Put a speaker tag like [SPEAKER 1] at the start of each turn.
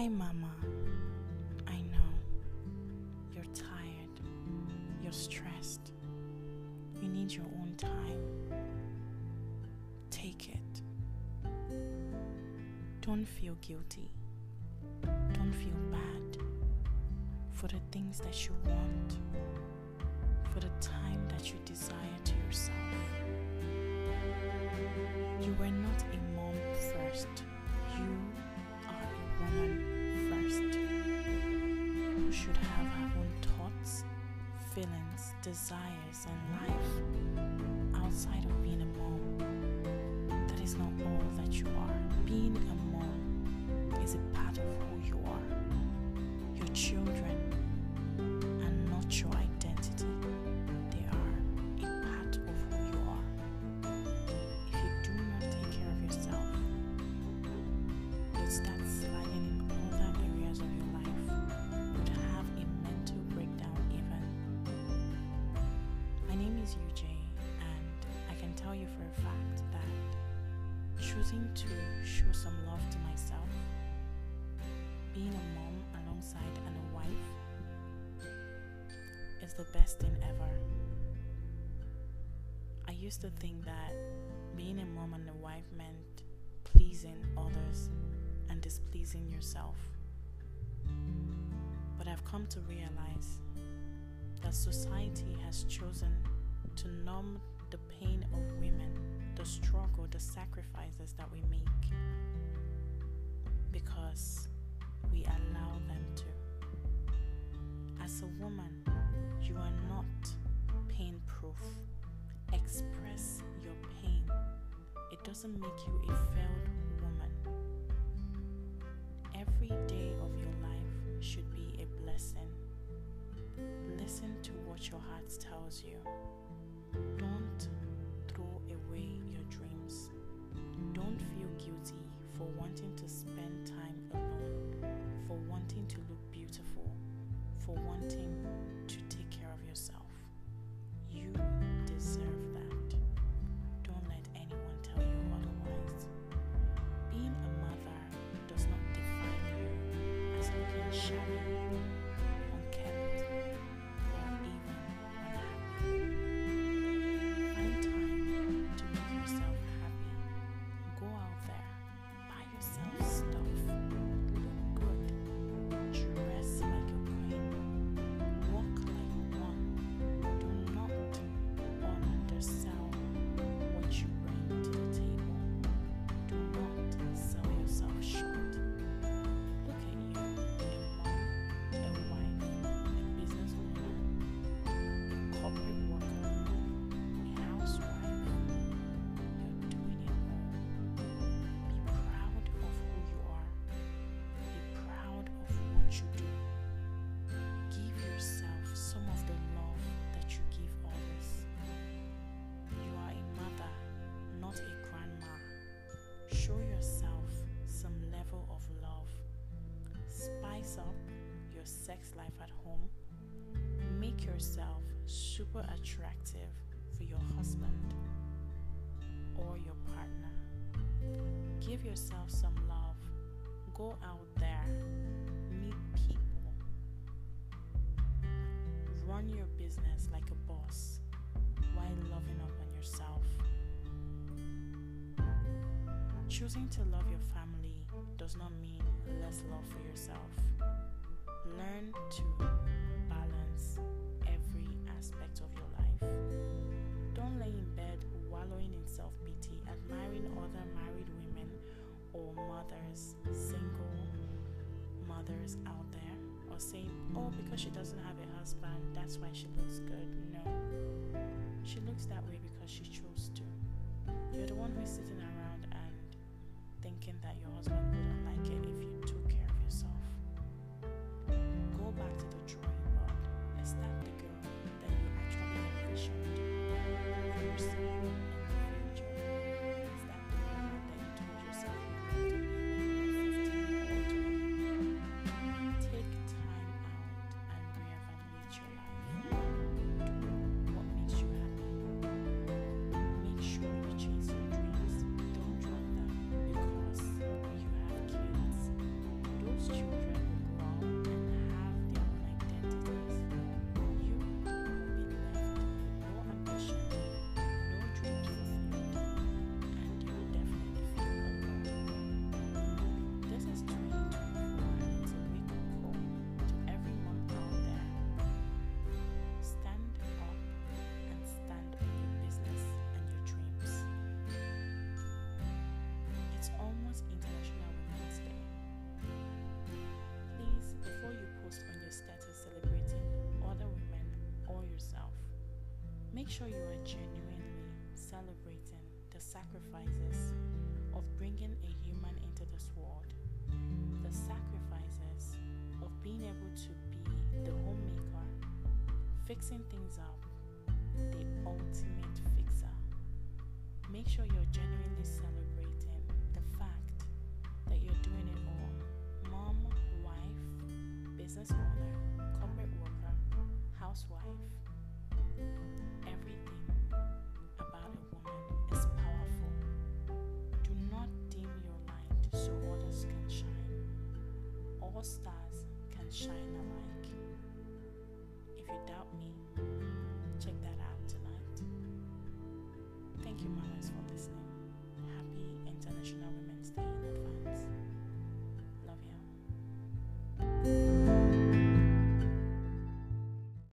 [SPEAKER 1] Hi, Mama. I know. You're tired. You're stressed. You need your own time. Take it. Don't feel guilty. Don't feel bad for the things that you want, for the time that you desire to yourself. You were not a mom first. You are a woman first, who should have her own thoughts, feelings, desires, and life outside of being a mom. That is not all that you are. Being a mom is a part of who you are. Your children are not your identity. They are a part of who you are. If you do not take care of yourself, you'll start sliding in other areas of your life. You'd have a mental breakdown even. My name is UJ, and I can tell you for a fact that choosing to show some love to myself, being a mom alongside and a wife, is the best thing ever. I used to think that being a mom and a wife meant pleasing others and displeasing yourself. But I've come to realize that society has chosen to numb the pain of women, the struggle, the sacrifices that we make, because we allow them to. As a woman, you are not pain proof. Express your pain. It doesn't make you a failed woman. Every day of your life should be a blessing. Listen to what your heart tells you. Don't throw away your dreams. Don't feel guilty for wanting to spend time alone, for wanting to look beautiful, for wanting to take care of yourself. You deserve that. Don't let anyone tell you otherwise. Being a mother does not define you as looking shabby, unkempt, or even unhappy. Find time to make yourself happy. Go out there, buy yourself stuff, look good, dress like a queen, walk like one. Do not undersell what you bring to the table. Do not sell yourself short. Look at you, a mom, a wife, a businesswoman, a corporate worker, a housewife. You're doing it all. Be proud of who you are. Be proud of what you do. Give yourself some of the love that you give others. You are a mother, not a grandma. Show yourself some level of love. Spice up your sex life at home. Make yourself super attractive for your husband or your partner. Give yourself some love. Go out there, meet people. Run your business like a boss while loving up on yourself. Choosing to love your family does not mean less love for yourself. Learn to balance every aspect of your life. Don't lay in bed wallowing in self-pity, admiring other married women or mothers, single mothers out there, or saying, oh, because she doesn't have a husband, that's why she looks good. No. She looks that way because she chose to. You're the one who's sitting around and thinking that your husband wouldn't like it if you took care of yourself. Go back to the drawing board. Is that the girl that you actually envisioned for yourself in the future? Is that the woman that you told yourself you wanted to be when you were 15 or 20? Take time out and reevaluate your life. Do what makes you happy. Make sure you chase your dreams. Don't drop them because you Make sure you are genuinely celebrating the sacrifices of bringing a human into this world, the sacrifices of being able to be the homemaker, fixing things up, the ultimate fixer. Make sure you're genuinely celebrating the fact that you're doing it all. Mom, wife, business owner, corporate worker, housewife. Everything about a woman is powerful. Do not dim your light so others can shine. All stars can shine alike. If you doubt me, check that out tonight. Thank you, Mom.